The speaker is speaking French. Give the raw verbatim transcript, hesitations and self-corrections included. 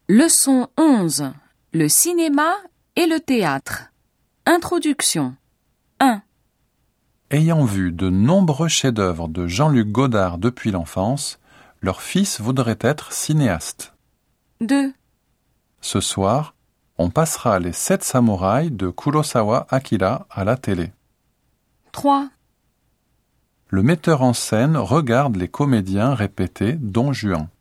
Leçon onze. Le cinéma et le théâtre. Introduction. un. Ayant vu de nombreux chefs-d'œuvre de Jean-Luc Godard depuis l'enfance, leur fils voudrait être cinéaste. deux. Ce soir, on passera les sept samouraïs de Kurosawa Akira à la télé. trois. Le metteur en scène regarde les comédiens répéter Don Juan.